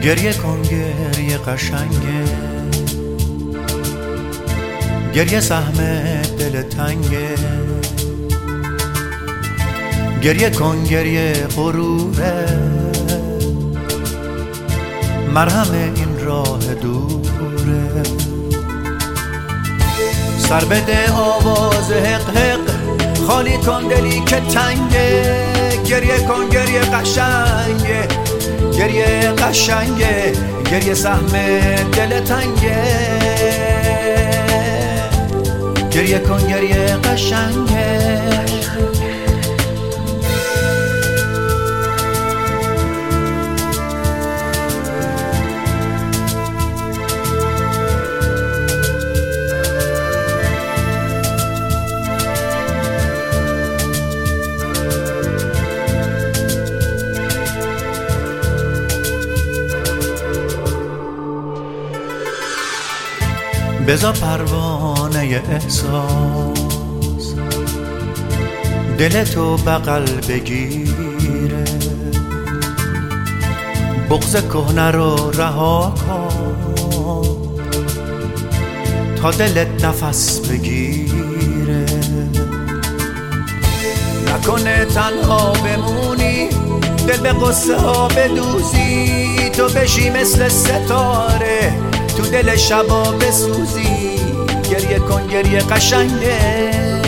گریه کن گریه قشنگه، گریه سهم دل تنگه. گریه کن گریه غروره، مرهم این راه دوره. سر بده آواز حق حق، خالی کن دلی که تنگه. گریه کن گریه قشنگه، گریه قشنگه، گریه سهم دل تنگه. گریه کن گریه قشنگه. بذار پروانه احساس دلتو بغل بگیره. بغض کهنه رو رها کن تا دلت نفس بگیره. نکنه تنها بمونی، دل به قصه ها بدوزی، تو بشی مثل ستاره تو دل شبا بسوزی. گریه کن گریه قشنگه،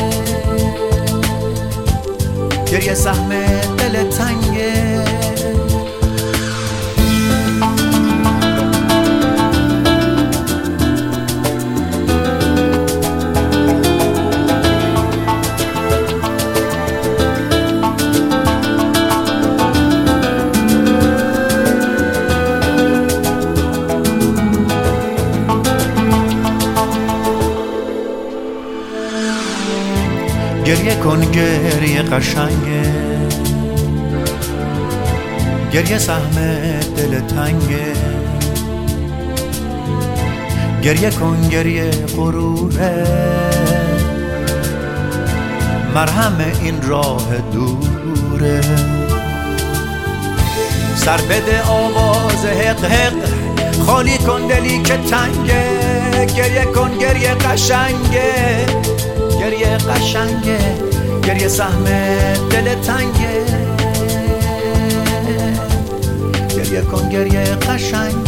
گریه سهم دل تنگه. گریه کن گریه قشنگه، گریه سهم دل تنگه. گریه کن گریه غروره، مرهم این راه دوره. سر بده آواز حق حق، خالی کن دلی که تنگه. گریه کن گریه قشنگه، گریه قشنگه، گریه سهم دل تنگه. گریه کن گریه قشنگه.